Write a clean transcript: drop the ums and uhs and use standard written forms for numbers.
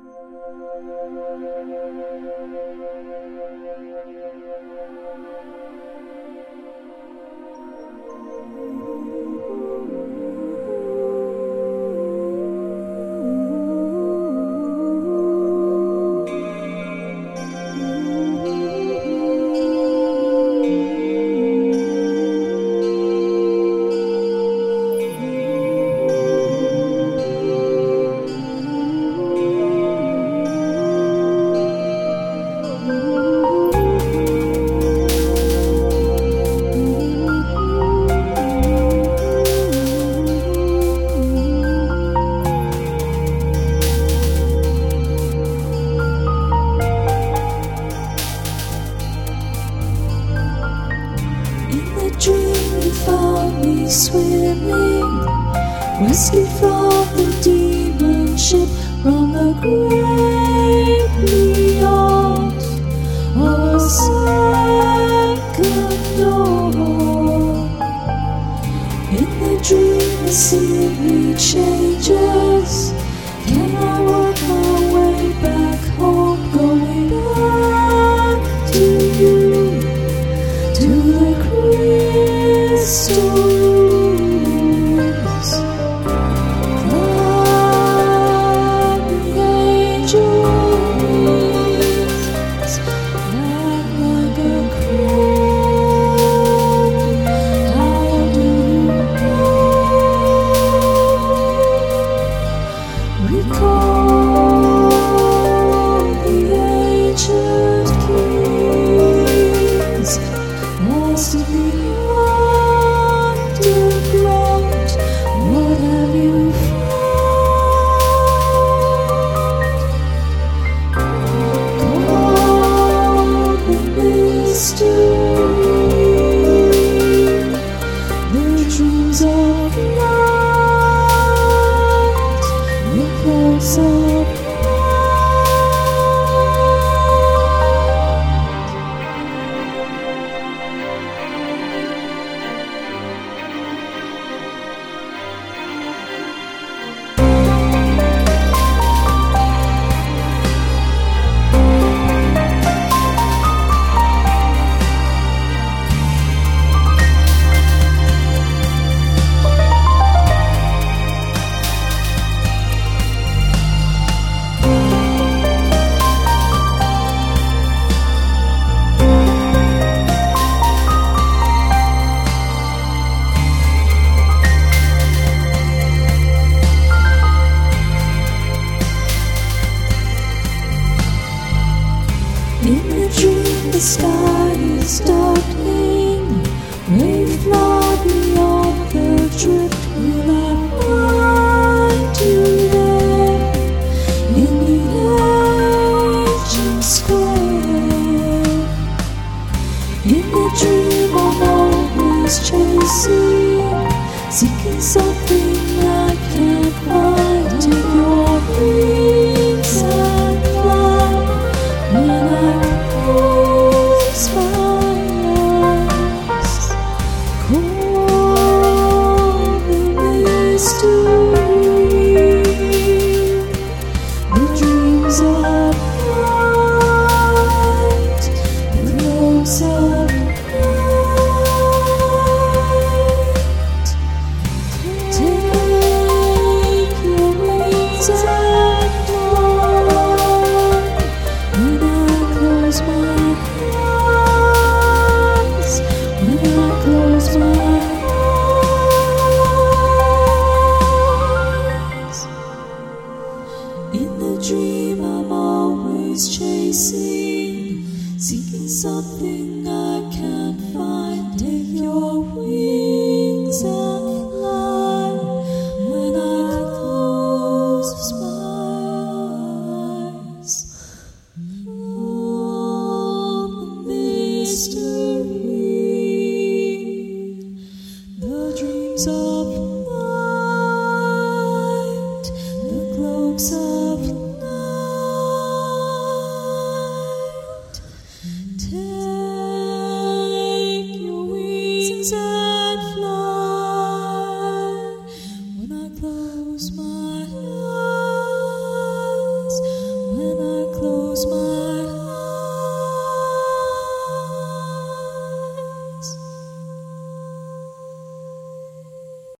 Swimming, rescued from the demon ship, from the great beyond, or a second dawn. In the dream, the scenery changes. Can I work my way back home, going back to you, to the crystal? The sky is darkening, wave far beyond the drift. Will I find you there in the ancient square? In the dream I'm always chasing, seeking something I can't find. Take your wings and fly when I close my eyes. Call the mystery, the dreams of night, the globes of night. Take your wings and fly when I close my eyes. When I close my eyes. In the dream I'm always chasing, seeking something I can't find. Take your wings and fly when I close my eyes. Oh, the mystery, the dreams of night, the globes of night. close my